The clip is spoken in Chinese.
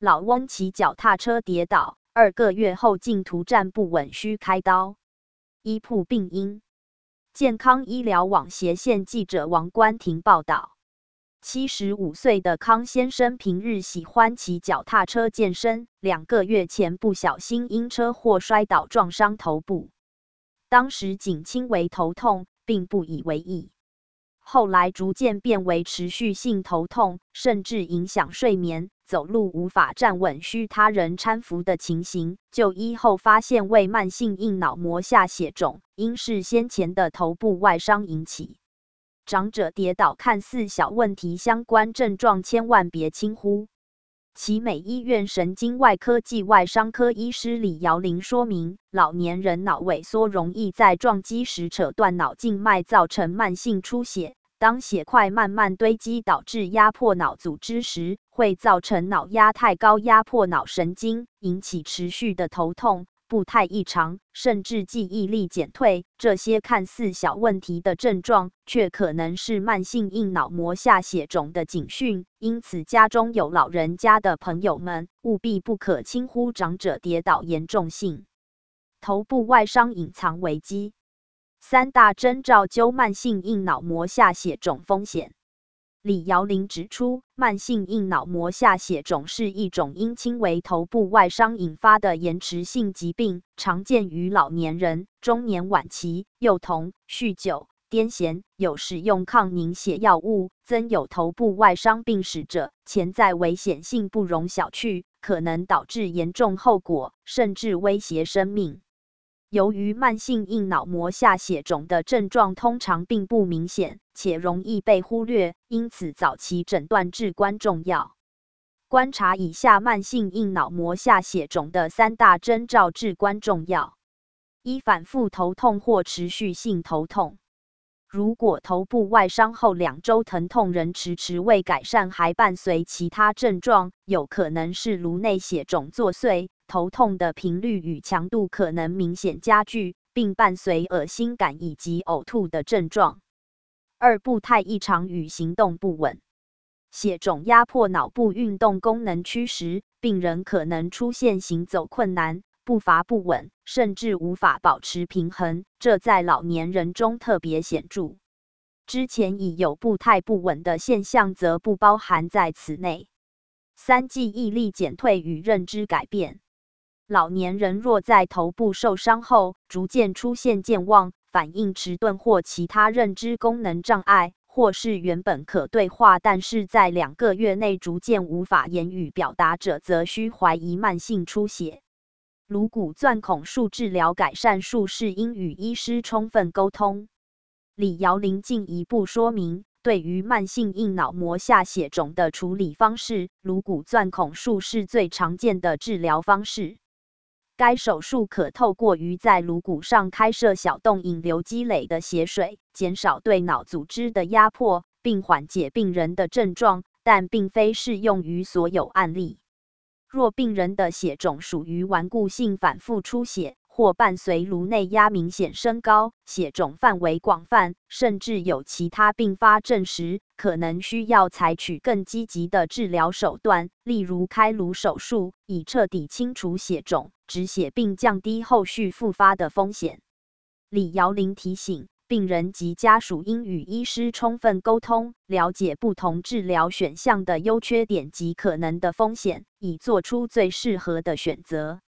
老翁骑脚踏车跌倒，2个月后竟图站不稳需开刀。医铺病因。健康医疗网斜线记者王冠廷报道。75岁的康先生平日喜欢骑脚踏车健身，2个月前不小心因车祸摔倒撞伤头部，当时仅轻微头痛，并不以为意。后来逐渐变为持续性头痛，甚至影响睡眠，走路无法站稳，需他人搀扶的情形。就医后发现为慢性硬脑膜下血肿，应是先前的头部外伤引起。长者跌倒看似小问题，相关症状千万别轻忽。奇美医院神经外科暨外伤科医师李瑶玲说明，老年人脑萎缩容易在撞击时扯断脑静脉，造成慢性出血。当血块慢慢堆积导致压迫脑组织时，会造成脑压太高，压迫脑神经，引起持续的头痛、步态异常，甚至记忆力减退。这些看似小问题的症状，却可能是慢性硬脑膜下血肿的警讯。因此，家中有老人家的朋友们，务必不可轻忽长者跌倒严重性。头部外伤隐藏危机。3大征兆揪慢性硬脑膜下血肿风险。李瑶玲指出，慢性硬脑膜下血肿是一种因轻微头部外伤引发的延迟性疾病，常见于老年人、中年晚期、幼童、酗酒、癫痫、有使用抗凝血药物、曾有头部外伤病史者，潜在危险性不容小觑，可能导致严重后果，甚至威胁生命。由于慢性硬脑膜下血肿的症状通常并不明显，且容易被忽略，因此早期诊断至关重要。观察以下慢性硬脑膜下血肿的3大征兆至关重要。1、反复头痛或持续性头痛。如果头部外伤后2周疼痛仍迟迟未改善，还伴随其他症状，有可能是颅内血肿作祟，头痛的频率与强度可能明显加剧，并伴随恶心感以及呕吐的症状。2、步态异常与行动不稳。血肿压迫脑部运动功能区时，病人可能出现行走困难、步伐不稳，甚至无法保持平衡，这在老年人中特别显著。之前已有步态不稳的现象，则不包含在此内。3、记忆力减退与认知改变。老年人若在头部受伤后，逐渐出现健忘、反应迟钝或其他认知功能障碍，或是原本可对话，但是在2个月内逐渐无法言语表达者，则需怀疑慢性出血。颅骨钻孔术治疗改善术是应与医师充分沟通。李瑶玲进一步说明，对于慢性硬脑膜下血肿的处理方式，颅骨钻孔术是最常见的治疗方式。该手术可透过于在颅骨上开设小洞，引流积累的血水，减少对脑组织的压迫，并缓解病人的症状，但并非适用于所有案例。若病人的血肿属于顽固性反复出血，或伴随颅内压明显升高，血肿范围广泛，甚至有其他并发症时，可能需要采取更积极的治疗手段，例如开颅手术，以彻底清除血肿、止血并降低后续复发的风险。李瑶玲提醒，病人及家属应与医师充分沟通，了解不同治疗选项的优缺点及可能的风险，以做出最适合的选择。